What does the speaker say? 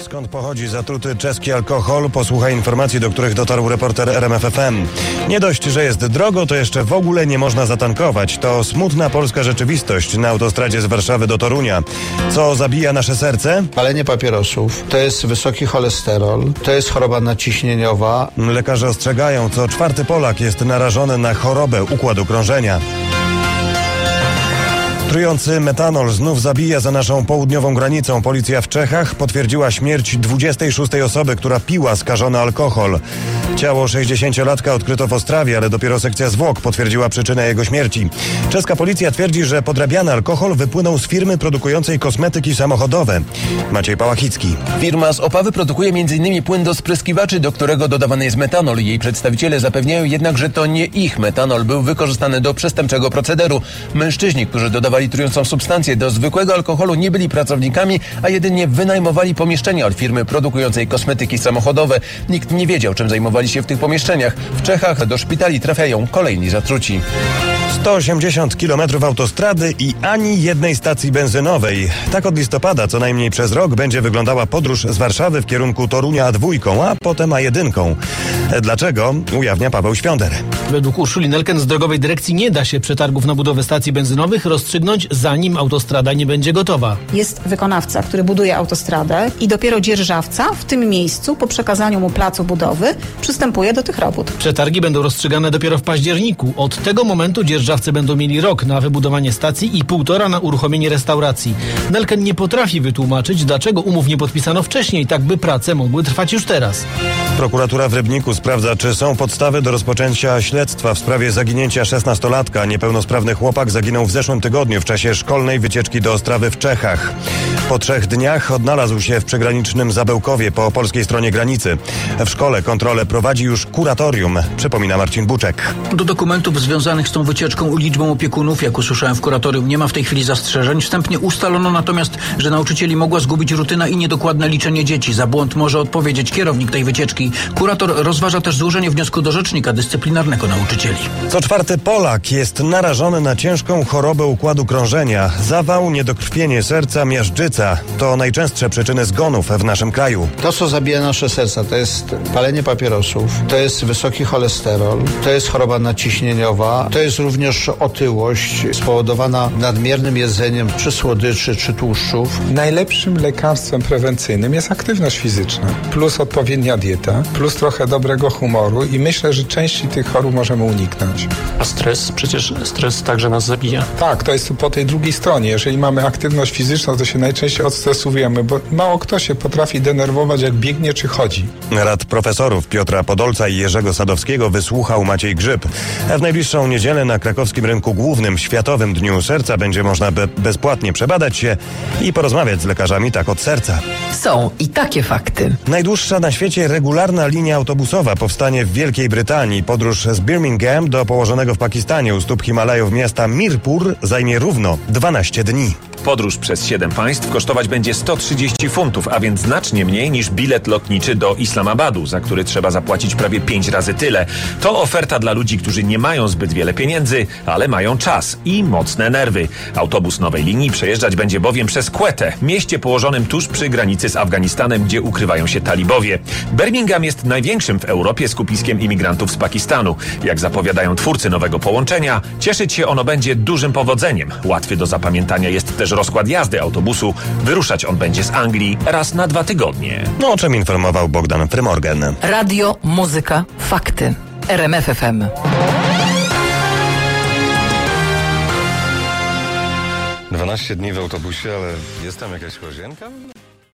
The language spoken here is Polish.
Skąd pochodzi zatruty czeski alkohol? Posłuchaj informacji, do których dotarł reporter RMF FM. Nie dość, że jest drogo, to jeszcze w ogóle nie można zatankować. To smutna polska rzeczywistość na autostradzie z Warszawy do Torunia. Co zabija nasze serce? Palenie papierosów, to jest wysoki cholesterol, to jest choroba nadciśnieniowa. Lekarze ostrzegają, co czwarty Polak jest narażony na chorobę układu krążenia. Trujący metanol znów zabija za naszą południową granicą. Policja w Czechach potwierdziła śmierć 26 osoby, która piła skażony alkohol. Ciało 60-latka odkryto w Ostrawie, ale dopiero sekcja zwłok potwierdziła przyczynę jego śmierci. Czeska policja twierdzi, że podrabiany alkohol wypłynął z firmy produkującej kosmetyki samochodowe. Maciej Pałachicki. Firma z Opawy produkuje m.in. płyn do spryskiwaczy, do którego dodawany jest metanol. Jej przedstawiciele zapewniają jednak, że to nie ich metanol był wykorzystany do przestępczego procederu. Mężczyźni, którzy dodawali trującą substancję do zwykłego alkoholu, nie byli pracownikami, a jedynie wynajmowali pomieszczenia od firmy produkującej kosmetyki samochodowe. Nikt nie wiedział, czym zajmowali się w tych pomieszczeniach. W Czechach do szpitali trafiają kolejni zatruci. 180 km autostrady i ani jednej stacji benzynowej. Tak od listopada co najmniej przez rok będzie wyglądała podróż z Warszawy w kierunku Torunia A2, a potem A1. Dlaczego? Ujawnia Paweł Świąder. Według Urszuli Nelken z drogowej dyrekcji nie da się przetargów na budowę stacji benzynowych rozstrzygnąć, zanim autostrada nie będzie gotowa. Jest wykonawca, który buduje autostradę i dopiero dzierżawca w tym miejscu po przekazaniu mu placu budowy przystępuje do tych robót. Przetargi będą rozstrzygane dopiero w październiku. Od tego momentu dzierżawcy będą mieli rok na wybudowanie stacji i 1,5 na uruchomienie restauracji. Nelken nie potrafi wytłumaczyć, dlaczego umów nie podpisano wcześniej, tak by prace mogły trwać już teraz. Prokuratura w Rybniku sprawdza, czy są podstawy do rozpoczęcia śledztwa w sprawie zaginięcia 16-latka. Niepełnosprawny chłopak zaginął w zeszłym tygodniu w czasie szkolnej wycieczki do Ostrawy w Czechach. Po 3 dniach odnalazł się w przygranicznym Zabełkowie po polskiej stronie granicy. W szkole kontrolę prowadzi już kuratorium, przypomina Marcin Buczek. Do dokumentów związanych z tą wycieczką i liczbą opiekunów, jak usłyszałem w kuratorium, nie ma w tej chwili zastrzeżeń. Wstępnie ustalono natomiast, że nauczycieli mogła zgubić rutyna i niedokładne liczenie dzieci. Za błąd może odpowiedzieć kierownik tej wycieczki. Kurator rozważa też złożenie wniosku do rzecznika dyscyplinarnego nauczycieli. Co 4 Polak jest narażony na ciężką chorobę układu krążenia. Zawał, niedokrwienie serca, miażdżyca to najczęstsze przyczyny zgonów w naszym kraju. To, co zabija nasze serca, to jest palenie papierosów, to jest wysoki cholesterol, to jest choroba nadciśnieniowa, to jest również otyłość spowodowana nadmiernym jedzeniem czy słodyczy, czy tłuszczów. Najlepszym lekarstwem prewencyjnym jest aktywność fizyczna, plus odpowiednia dieta, plus trochę dobrego humoru i myślę, że części tych chorób możemy uniknąć. A stres? Przecież stres także nas zabija. Tak, to jest po tej drugiej stronie. Jeżeli mamy aktywność fizyczną, to się najczęściej odstresujemy, bo mało kto się potrafi denerwować, jak biegnie czy chodzi. Rad profesorów Piotra Podolca i Jerzego Sadowskiego wysłuchał Maciej Grzyb. W najbliższą niedzielę na krakowskim rynku głównym Światowym Dniu Serca będzie można bezpłatnie przebadać się i porozmawiać z lekarzami tak od serca. Są i takie fakty. Najdłuższa na świecie regularna linia autobusowa powstanie w Wielkiej Brytanii. Podróż z Birmingham do położonego w Pakistanie u stóp Himalajów miasta Mirpur zajmie równo 12 dni. Podróż przez 7 państw kosztować będzie 130 funtów, a więc znacznie mniej niż bilet lotniczy do Islamabadu, za który trzeba zapłacić prawie 5 razy tyle. To oferta dla ludzi, którzy nie mają zbyt wiele pieniędzy, ale mają czas i mocne nerwy. Autobus nowej linii przejeżdżać będzie bowiem przez Quetta, mieście położonym tuż przy granicy z Afganistanem, gdzie ukrywają się talibowie. Birmingham jest największym w Europie skupiskiem imigrantów z Pakistanu. Jak zapowiadają twórcy nowego połączenia, cieszyć się ono będzie dużym powodzeniem. Łatwy do zapamiętania jest też rozkład jazdy autobusu. Wyruszać on będzie z Anglii raz na 2 tygodnie. No, o czym informował Bogdan Frymorgan. Radio, muzyka, fakty. RMF FM. 12 dni w autobusie, ale jest tam jakaś łazienka?